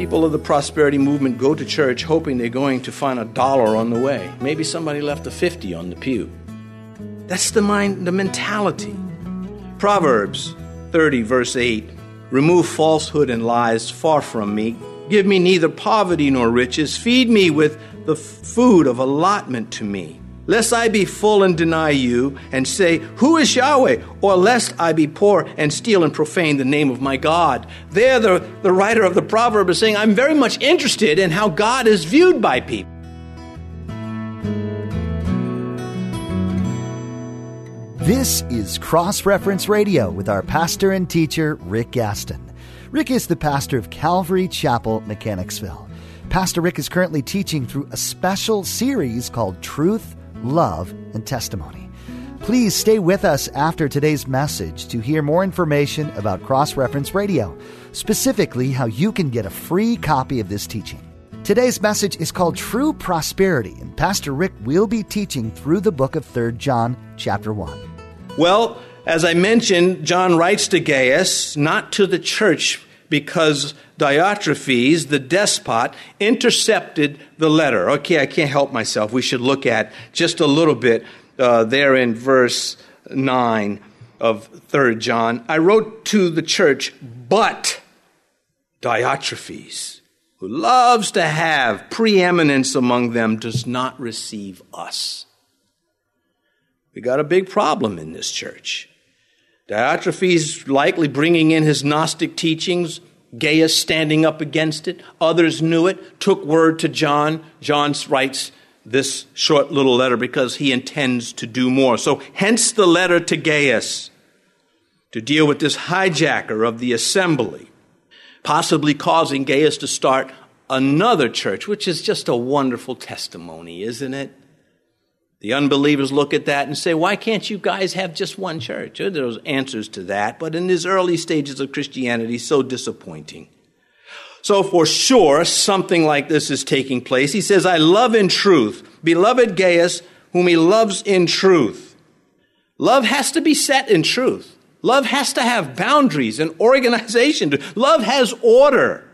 People of the prosperity movement go to church hoping they're going to find $1 on the way. Maybe somebody left a 50 on the pew. That's the mentality. Proverbs 30, verse 8. Remove falsehood and lies far from me. Give me neither poverty nor riches. Feed me with the food of allotment to me. Lest I be full and deny you and say, who is Yahweh? Or lest I be poor and steal and profane the name of my God. There, the writer of the proverb is saying, I'm very much interested in how God is viewed by people. This is Cross Reference Radio with our pastor and teacher, Rick Gaston. Rick is the pastor of Calvary Chapel, Mechanicsville. Pastor Rick is currently teaching through a special series called Truth, Love, and Testimony. Please stay with us after today's message to hear more information about Cross Reference Radio, specifically how you can get a free copy of this teaching. Today's message is called True Prosperity, and Pastor Rick will be teaching through the book of 3 John, chapter 1. Well, as I mentioned, John writes to Gaius, not to the church, because Diotrephes, the despot, intercepted the letter. Okay, I can't help myself. We should look at just a little bit there in verse 9 of 3 John. I wrote to the church, but Diotrephes, who loves to have preeminence among them, does not receive us. We got a big problem in this church. Diotrephes likely bringing in his Gnostic teachings, Gaius standing up against it. Others knew it, took word to John. John writes this short little letter because he intends to do more. So hence the letter to Gaius to deal with this hijacker of the assembly, possibly causing Gaius to start another church, which is just a wonderful testimony, isn't it? The unbelievers look at that and say, why can't you guys have just one church? There's answers to that, but in these early stages of Christianity, so disappointing. So for sure, something like this is taking place. He says, I love in truth, beloved Gaius, whom he loves in truth. Love has to be set in truth. Love has to have boundaries and organization. Love has order.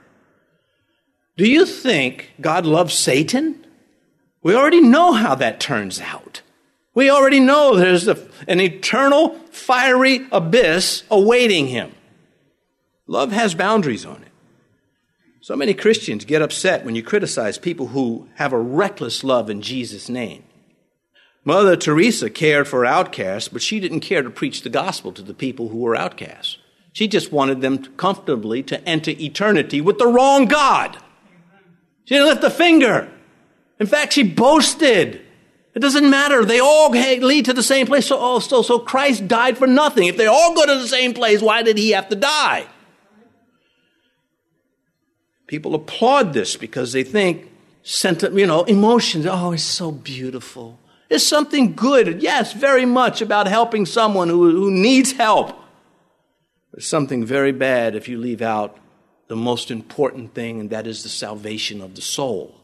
Do you think God loves Satan? We already know how that turns out. We already know there's an eternal fiery abyss awaiting him. Love has boundaries on it. So many Christians get upset when you criticize people who have a reckless love in Jesus' name. Mother Teresa cared for outcasts, but she didn't care to preach the gospel to the people who were outcasts. She just wanted them comfortably to enter eternity with the wrong God. She didn't lift a finger. In fact, she boasted. It doesn't matter. They all lead to the same place. So Christ died for nothing. If they all go to the same place, why did he have to die? People applaud this because they think, emotions. Oh, it's so beautiful. There's something good, yes, very much about helping someone who needs help. There's something very bad if you leave out the most important thing, and that is the salvation of the soul.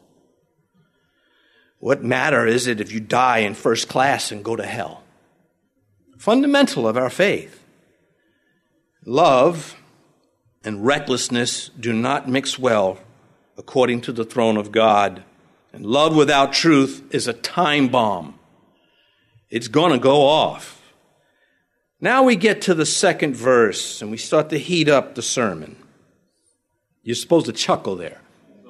What matter is it if you die in first class and go to hell? Fundamental of our faith. Love and recklessness do not mix well according to the throne of God. And love without truth is a time bomb. It's going to go off. Now we get to the second verse and we start to heat up the sermon. You're supposed to chuckle there.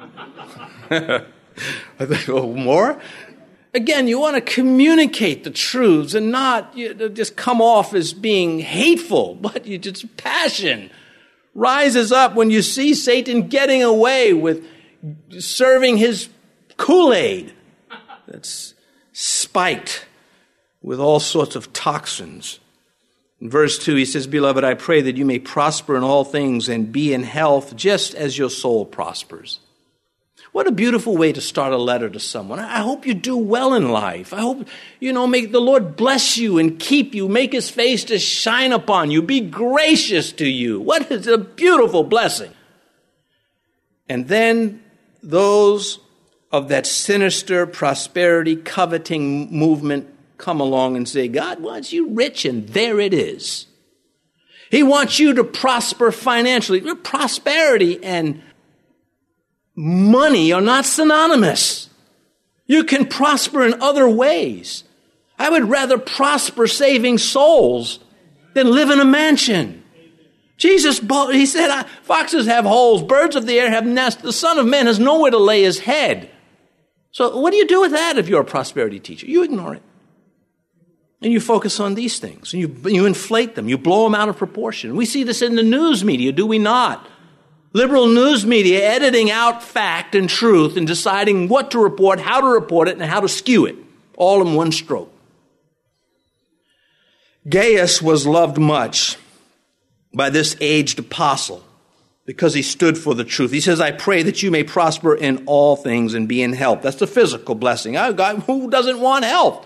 More? Again, you want to communicate the truths and not just come off as being hateful, but you just passion rises up when you see Satan getting away with serving his Kool-Aid that's spiked with all sorts of toxins. In verse 2, he says, Beloved, I pray that you may prosper in all things and be in health just as your soul prospers. What a beautiful way to start a letter to someone. I hope you do well in life. I hope, may the Lord bless you and keep you, make his face to shine upon you, be gracious to you. What is a beautiful blessing. And then those of that sinister prosperity coveting movement come along and say, God wants you rich, and there it is. He wants you to prosper financially. Prosperity and money are not synonymous. You can prosper in other ways. I would rather prosper saving souls than live in a mansion. Jesus, he said, foxes have holes, birds of the air have nests, the Son of Man has nowhere to lay his head. So what do you do with that if you're a prosperity teacher? You ignore it. And you focus on these things. And you inflate them. You blow them out of proportion. We see this in the news media, do we not? Liberal news media editing out fact and truth and deciding what to report, how to report it, and how to skew it, all in one stroke. Gaius was loved much by this aged apostle because he stood for the truth. He says, I pray that you may prosper in all things and be in health. That's the physical blessing. Oh, God, who doesn't want health?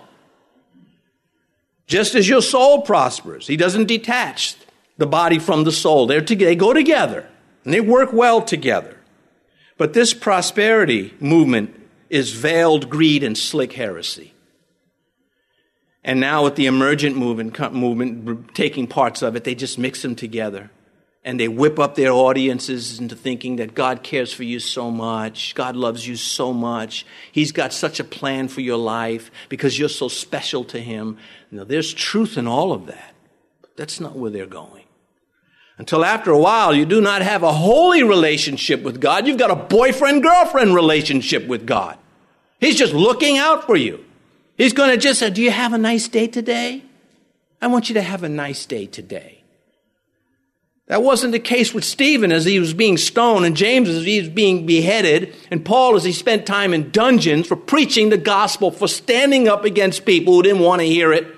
Just as your soul prospers. He doesn't detach the body from the soul. They go together, and they work well together. But this prosperity movement is veiled greed and slick heresy. And now with the emergent movement taking parts of it, they just mix them together. And they whip up their audiences into thinking that God cares for you so much. God loves you so much. He's got such a plan for your life because you're so special to him. Now, there's truth in all of that. But that's not where they're going. Until after a while, you do not have a holy relationship with God. You've got a boyfriend-girlfriend relationship with God. He's just looking out for you. He's going to just say, do you have a nice day today? I want you to have a nice day today. That wasn't the case with Stephen as he was being stoned, and James as he was being beheaded, and Paul as he spent time in dungeons for preaching the gospel, for standing up against people who didn't want to hear it.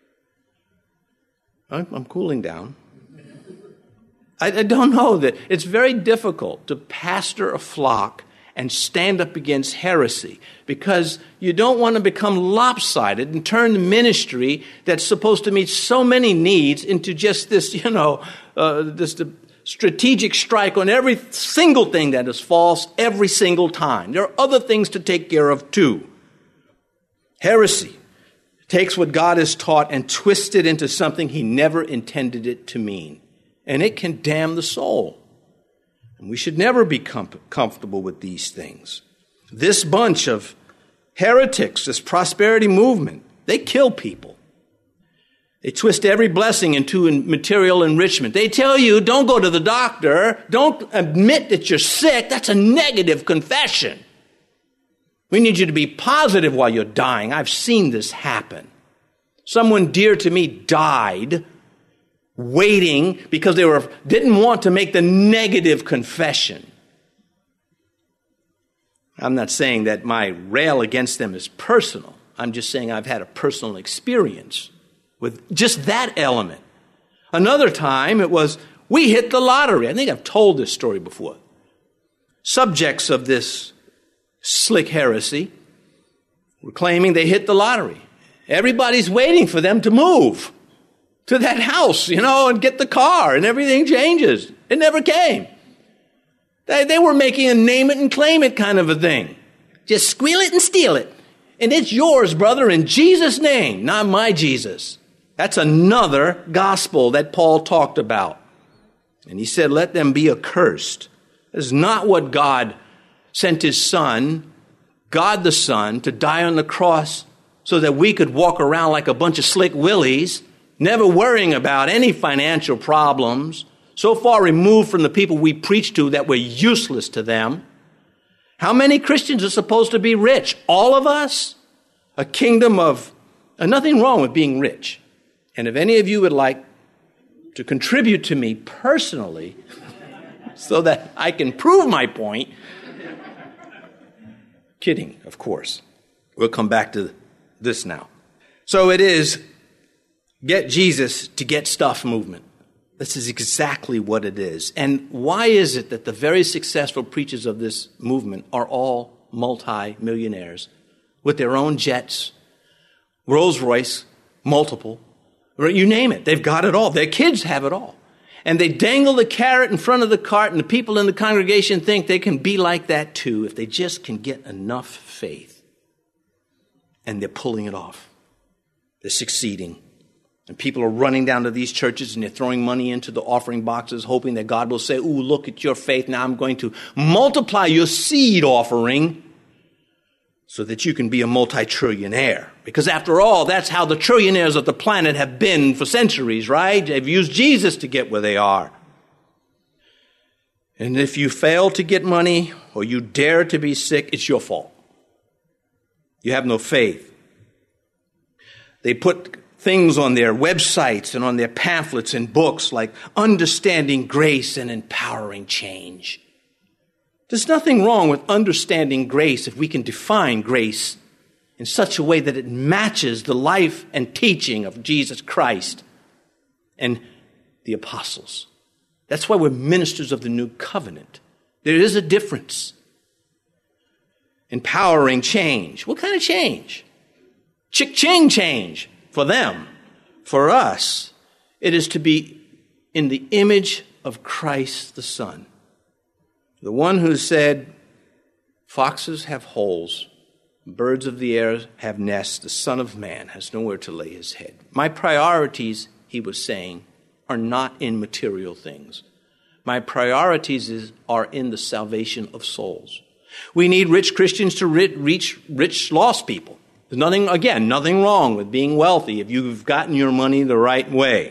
I'm cooling down. I don't know that it's very difficult to pastor a flock and stand up against heresy because you don't want to become lopsided and turn the ministry that's supposed to meet so many needs into just this, this strategic strike on every single thing that is false every single time. There are other things to take care of too. Heresy takes what God has taught and twists it into something he never intended it to mean. And it can damn the soul. And we should never be comfortable with these things. This bunch of heretics, this prosperity movement, they kill people. They twist every blessing into material enrichment. They tell you, don't go to the doctor. Don't admit that you're sick. That's a negative confession. We need you to be positive while you're dying. I've seen this happen. Someone dear to me died waiting because they didn't want to make the negative confession. I'm not saying that my rail against them is personal. I'm just saying I've had a personal experience with just that element. Another time it was, we hit the lottery. I think I've told this story before. Subjects of this slick heresy were claiming they hit the lottery. Everybody's waiting for them to move to that house, and get the car, and everything changes. It never came. They were making a name it and claim it kind of a thing. Just squeal it and steal it. And it's yours, brother, in Jesus' name, not my Jesus. That's another gospel that Paul talked about. And he said, let them be accursed. That's not what God sent his Son, God the Son, to die on the cross so that we could walk around like a bunch of slick willies, never worrying about any financial problems, so far removed from the people we preach to that we're useless to them. How many Christians are supposed to be rich? All of us? A kingdom of... nothing wrong with being rich. And if any of you would like to contribute to me personally so that I can prove my point, kidding, of course. We'll come back to this now. So it is get Jesus to get stuff movement. This is exactly what it is. And why is it that the very successful preachers of this movement are all multi-millionaires with their own jets, Rolls-Royce, multiple, you name it. They've got it all. Their kids have it all. And they dangle the carrot in front of the cart, and the people in the congregation think they can be like that too if they just can get enough faith. And they're pulling it off. They're succeeding. And people are running down to these churches and they're throwing money into the offering boxes, hoping that God will say, ooh, look at your faith. Now I'm going to multiply your seed offering so that you can be a multi-trillionaire. Because after all, that's how the trillionaires of the planet have been for centuries, right? They've used Jesus to get where they are. And if you fail to get money or you dare to be sick, it's your fault. You have no faith. They put things on their websites and on their pamphlets and books like understanding grace and empowering change. There's nothing wrong with understanding grace if we can define grace in such a way that it matches the life and teaching of Jesus Christ and the apostles. That's why we're ministers of the new covenant. There is a difference. Empowering change. What kind of change? Chick-ching change for them. For us, it is to be in the image of Christ the Son. The one who said, foxes have holes, birds of the air have nests, the Son of Man has nowhere to lay his head. My priorities, he was saying, are not in material things. My priorities are in the salvation of souls. We need rich Christians to reach rich lost people. There's nothing wrong with being wealthy if you've gotten your money the right way.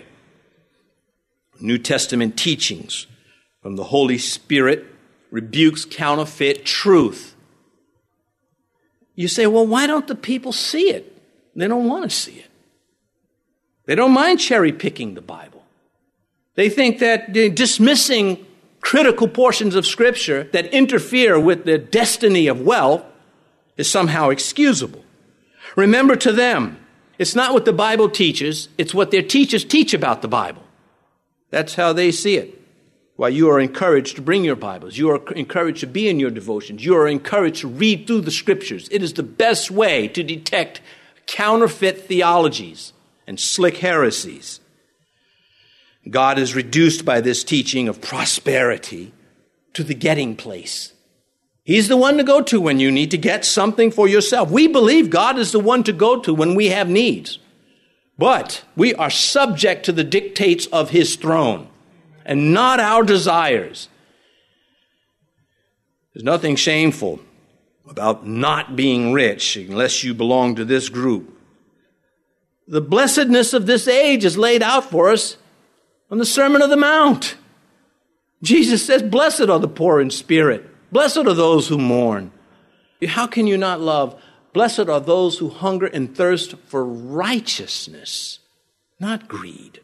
New Testament teachings from the Holy Spirit rebukes counterfeit truth. You say, well, why don't the people see it? They don't want to see it. They don't mind cherry picking the Bible. They think that dismissing critical portions of Scripture that interfere with the destiny of wealth is somehow excusable. Remember, to them, it's not what the Bible teaches, it's what their teachers teach about the Bible. That's how they see it. While you are encouraged to bring your Bibles, you are encouraged to be in your devotions, you are encouraged to read through the Scriptures. It is the best way to detect counterfeit theologies and slick heresies. God is reduced by this teaching of prosperity to the getting place. He's the one to go to when you need to get something for yourself. We believe God is the one to go to when we have needs. But we are subject to the dictates of his throne and not our desires. There's nothing shameful about not being rich unless you belong to this group. The blessedness of this age is laid out for us on the Sermon on the Mount. Jesus says, blessed are the poor in spirit. Blessed are those who mourn. How can you not love? Blessed are those who hunger and thirst for righteousness, not greed.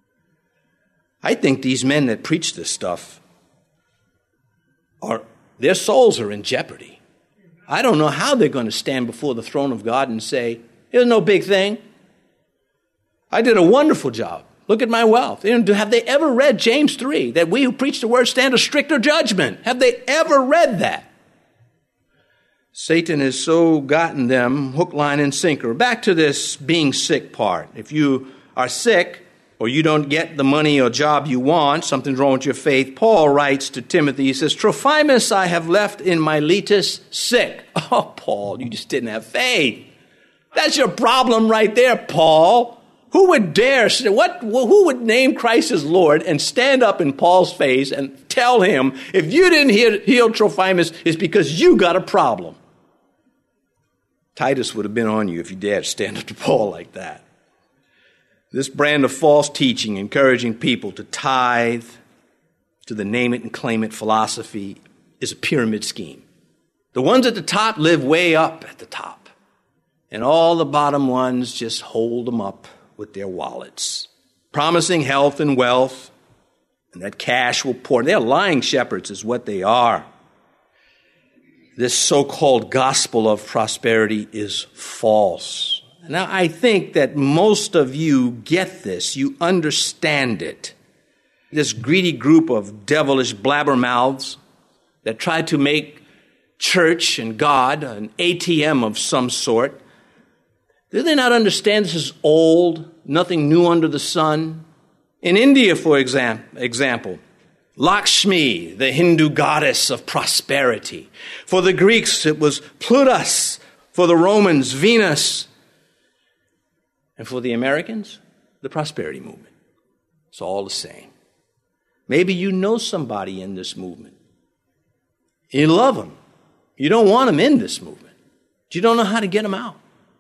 I think these men that preach this stuff, their souls are in jeopardy. I don't know how they're going to stand before the throne of God and say, it's no big thing. I did a wonderful job. Look at my wealth. Have they ever read James 3, that we who preach the word stand a stricter judgment? Have they ever read that? Satan has so gotten them hook, line, and sinker. Back to this being sick part. If you are sick or you don't get the money or job you want, something's wrong with your faith, Paul writes to Timothy, he says, Trophimus I have left in Miletus sick. Oh, Paul, you just didn't have faith. That's your problem right there, Paul. Who would dare, who would name Christ as Lord and stand up in Paul's face and tell him, if you didn't heal Trophimus, it's because you got a problem? Titus would have been on you if you dared stand up to Paul like that. This brand of false teaching, encouraging people to tithe to the name it and claim it philosophy, is a pyramid scheme. The ones at the top live way up at the top, and all the bottom ones just hold them up with their wallets, promising health and wealth, and that cash will pour. They're lying shepherds is what they are. This so-called gospel of prosperity is false. Now, I think that most of you get this. You understand it. This greedy group of devilish blabbermouths that try to make church and God an ATM of some sort. Do they not understand this is old, nothing new under the sun? In India, for example, Lakshmi, the Hindu goddess of prosperity. For the Greeks, it was Plutus. For the Romans, Venus. And for the Americans, the prosperity movement. It's all the same. Maybe you know somebody in this movement. You love them. You don't want them in this movement. But you don't know how to get them out.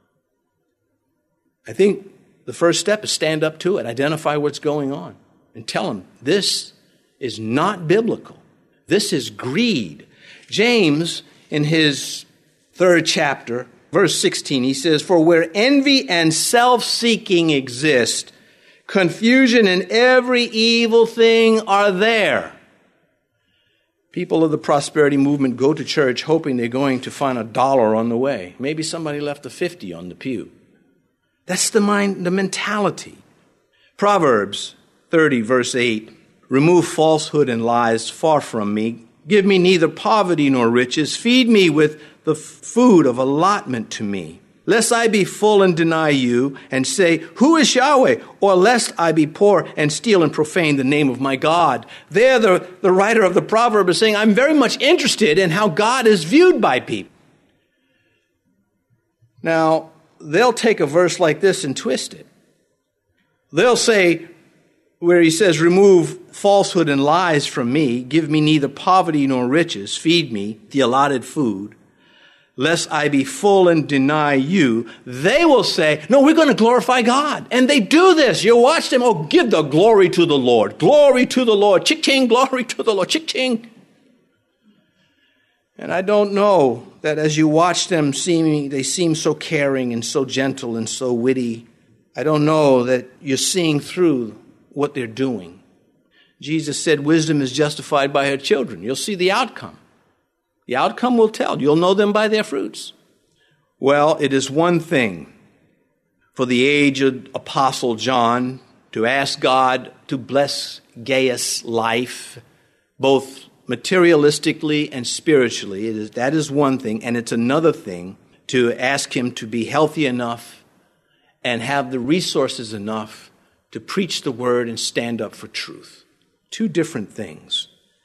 I think the first step is stand up to it, identify what's going on, and tell them this is not biblical. This is greed. James, in his 3rd chapter, verse 16, he says, "For where envy and self-seeking exist, confusion and every evil thing are there." People of the prosperity movement go to church hoping they're going to find $1 on the way. Maybe somebody left a 50 on the pew. That's the mentality. Proverbs 30, verse 8, "Remove falsehood and lies far from me. Give me neither poverty nor riches. Feed me with the food of allotment to me. Lest I be full and deny you and say, 'Who is Yahweh?' Or lest I be poor and steal and profane the name of my God." There, the writer of the proverb is saying, I'm very much interested in how God is viewed by people. Now, they'll take a verse like this and twist it. They'll say, where he says, "Remove falsehood and lies from me, give me neither poverty nor riches, feed me the allotted food, lest I be full and deny you," they will say, "No, we're going to glorify God." And they do this. You watch them, "Oh, give the glory to the Lord. Glory to the Lord. Chick-ching, glory to the Lord. Chick-ching." And I don't know that as you watch them, they seem so caring and so gentle and so witty. I don't know that you're seeing through what they're doing. Jesus said wisdom is justified by her children. You'll see the outcome. The outcome will tell. You'll know them by their fruits. Well, it is one thing for the aged Apostle John to ask God to bless Gaius' life, both materialistically and spiritually. That is one thing. And it's another thing to ask him to be healthy enough and have the resources enough to preach the word and stand up for truth. Two different things.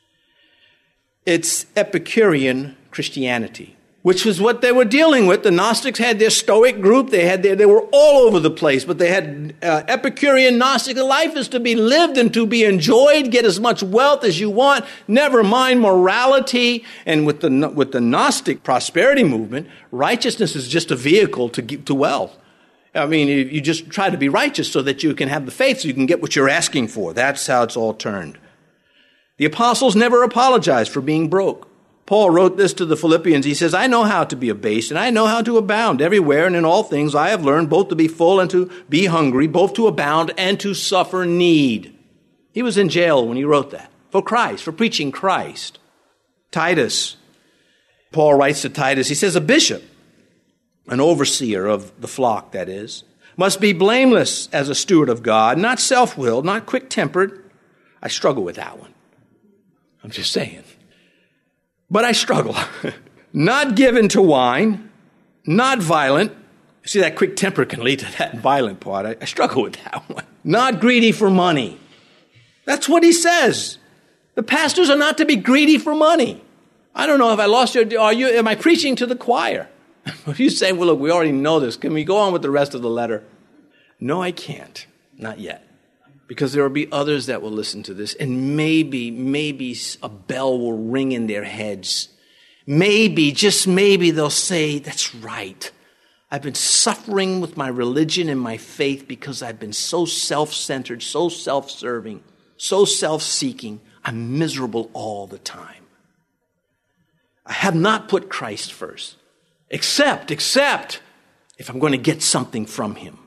It's Epicurean Christianity, which was what they were dealing with. The Gnostics had their Stoic group. They were all over the place, but they had Epicurean Gnostic. Life is to be lived and to be enjoyed. Get as much wealth as you want. Never mind morality. And with the Gnostic prosperity movement, righteousness is just a vehicle to wealth. I mean, you just try to be righteous so that you can have the faith so you can get what you're asking for. That's how it's all turned. The apostles never apologized for being broke. Paul wrote this to the Philippians. He says, "I know how to be abased, and I know how to abound. Everywhere and in all things I have learned both to be full and to be hungry, both to abound and to suffer need." He was in jail when he wrote that. For Christ, for preaching Christ. Titus, Paul writes to Titus, he says, "A bishop, an overseer of the flock, that is, must be blameless as a steward of God, not self-willed, not quick-tempered." I struggle with that one. I'm just saying. But I struggle. "Not given to wine, not violent." See, that quick temper can lead to that violent part. I struggle with that one. "Not greedy for money." That's what he says. The pastors are not to be greedy for money. I don't know if I lost your... Am I preaching to the choir? If you say, "Well, look, we already know this. Can we go on with the rest of the letter?" No, I can't. Not yet. Because there will be others that will listen to this, and maybe a bell will ring in their heads. Maybe, just maybe, they'll say, "That's right. I've been suffering with my religion and my faith because I've been so self-centered, so self-serving, so self-seeking. I'm miserable all the time. I have not put Christ first, except if I'm going to get something from him."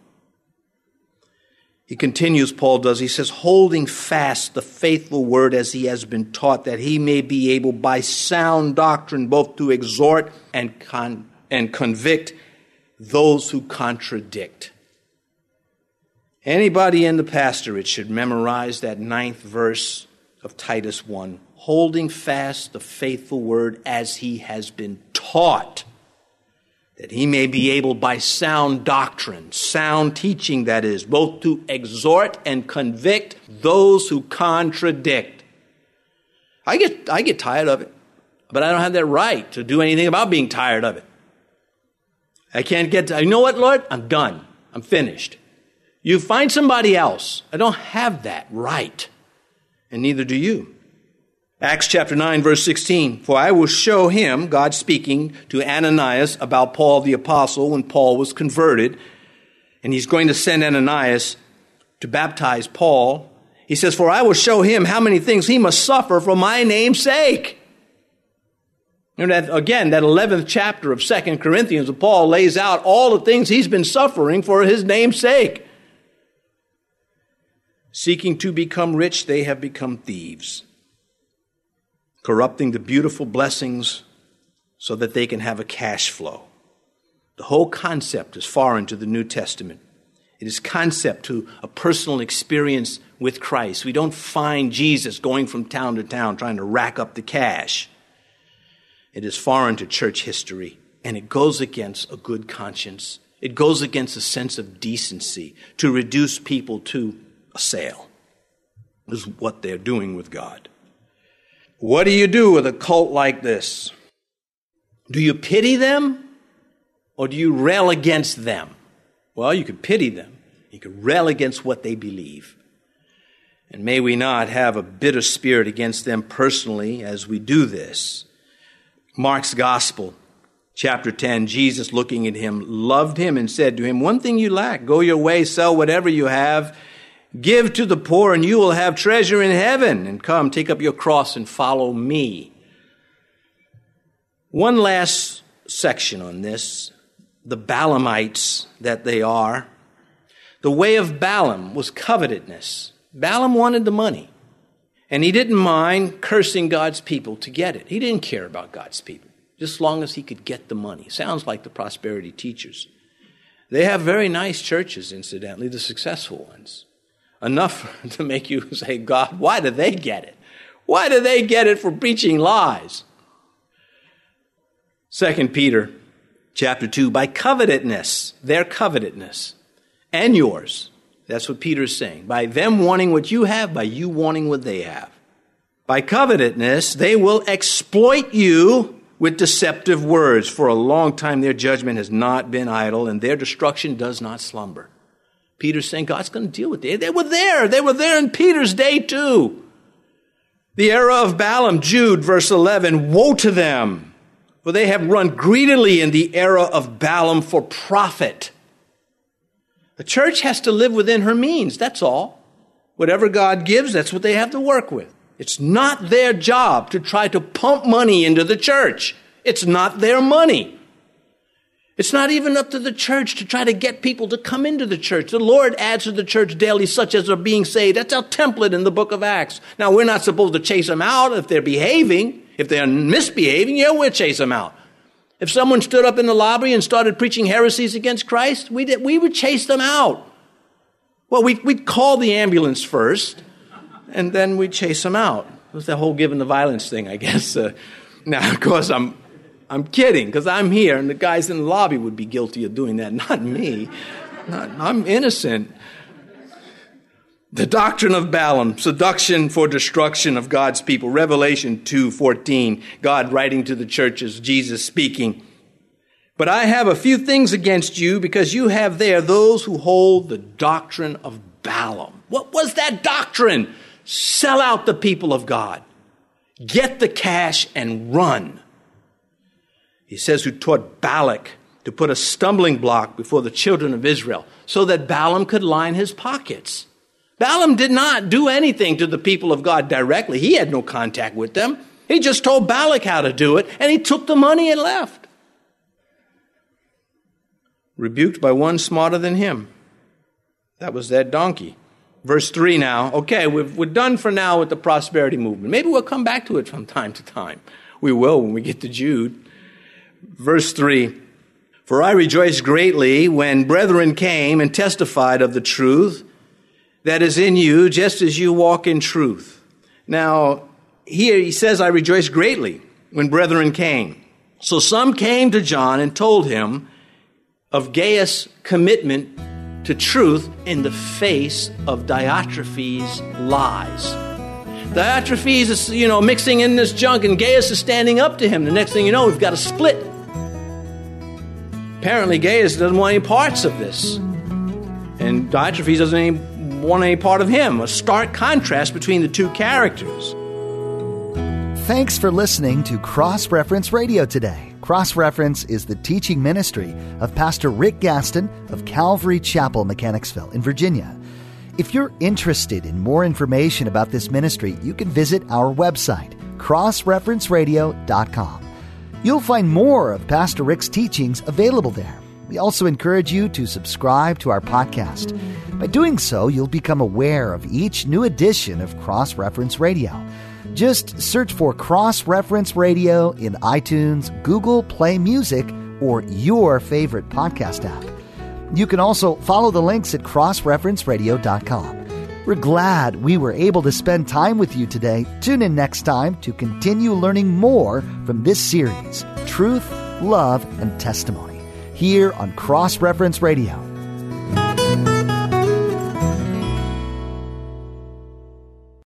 He continues, Paul does, he says, "Holding fast the faithful word as he has been taught, that he may be able by sound doctrine both to exhort and convict those who contradict." Anybody in the pastorate should memorize that 9th verse of Titus 1. Holding fast the faithful word as he has been taught, that he may be able by sound doctrine, sound teaching that is, both to exhort and convict those who contradict. I get tired of it, but I don't have that right to do anything about being tired of it. I can't you know what, Lord? I'm done. I'm finished. You find somebody else. I don't have that right, and neither do you. Acts chapter 9, verse 16, for I will show him, God speaking to Ananias about Paul the apostle when Paul was converted, and he's going to send Ananias to baptize Paul. He says, for I will show him how many things he must suffer for my name's sake. And that 11th chapter of 2 Corinthians, Paul lays out all the things he's been suffering for his name's sake. Seeking to become rich, they have become thieves, corrupting the beautiful blessings so that they can have a cash flow. The whole concept is foreign to the New Testament. It is concept to a personal experience with Christ. We don't find Jesus going from town to town trying to rack up the cash. It is foreign to church history, and it goes against a good conscience. It goes against a sense of decency to reduce people to a sale. This is what they're doing with God. What do you do with a cult like this? Do you pity them or do you rail against them? Well, you could pity them. You could rail against what they believe. And may we not have a bitter spirit against them personally as we do this. Mark's Gospel, chapter 10, Jesus looking at him, loved him and said to him, one thing you lack, go your way, sell whatever you have, give to the poor, and you will have treasure in heaven. And come, take up your cross and follow me. One last section on this, the Balaamites that they are. The way of Balaam was covetousness. Balaam wanted the money, and he didn't mind cursing God's people to get it. He didn't care about God's people, just as long as he could get the money. Sounds like the prosperity teachers. They have very nice churches, incidentally, the successful ones. Enough to make you say, God, why do they get it? Why do they get it for preaching lies? 2 Peter chapter 2, by covetousness, their covetousness, and yours. That's what Peter is saying. By them wanting what you have, by you wanting what they have. By covetousness, they will exploit you with deceptive words. For a long time, their judgment has not been idle, and their destruction does not slumber. Peter's saying God's going to deal with it. They were there. They were there in Peter's day too. The era of Balaam, Jude, verse 11, woe to them, for they have run greedily in the era of Balaam for profit. The church has to live within her means, that's all. Whatever God gives, that's what they have to work with. It's not their job to try to pump money into the church. It's not their money. It's not even up to the church to try to get people to come into the church. The Lord adds to the church daily such as are being saved. That's our template in the book of Acts. Now, we're not supposed to chase them out if they're behaving. If they're misbehaving, yeah, we'll chase them out. If someone stood up in the lobby and started preaching heresies against Christ, we would chase them out. Well, we'd call the ambulance first, and then we'd chase them out. It was the whole giving the violence thing, I guess. Now, of course, I'm kidding, because I'm here, and the guys in the lobby would be guilty of doing that, not me. I'm innocent. The doctrine of Balaam, seduction for destruction of God's people. Revelation 2:14, God writing to the churches, Jesus speaking. But I have a few things against you, because you have there those who hold the doctrine of Balaam. What was that doctrine? Sell out the people of God. Get the cash and run. He says who taught Balak to put a stumbling block before the children of Israel so that Balaam could line his pockets. Balaam did not do anything to the people of God directly. He had no contact with them. He just told Balak how to do it, and he took the money and left. Rebuked by one smarter than him. That was that donkey. Verse 3 now. Okay, we're done for now with the prosperity movement. Maybe we'll come back to it from time to time. We will when we get to Jude. Verse 3, for I rejoiced greatly when brethren came and testified of the truth that is in you, just as you walk in truth. Now, here he says, I rejoiced greatly when brethren came. So some came to John and told him of Gaius' commitment to truth in the face of Diotrephes' lies. Diotrephes is, mixing in this junk, and Gaius is standing up to him. The next thing you know, we've got a split. Apparently, Gaius doesn't want any parts of this. And and Diotrephes doesn't want any part of him. A stark contrast between the two characters. Thanks for listening to Cross Reference Radio today. Cross Reference is the teaching ministry of Pastor Rick Gaston of Calvary Chapel, Mechanicsville in Virginia. If you're interested in more information about this ministry, you can visit our website, crossreferenceradio.com. You'll find more of Pastor Rick's teachings available there. We also encourage you to subscribe to our podcast. By doing so, you'll become aware of each new edition of Cross Reference Radio. Just search for Cross Reference Radio in iTunes, Google Play Music, or your favorite podcast app. You can also follow the links at crossreferenceradio.com. We're glad we were able to spend time with you today. Tune in next time to continue learning more from this series, Truth, Love, and Testimony, here on Cross Reference Radio.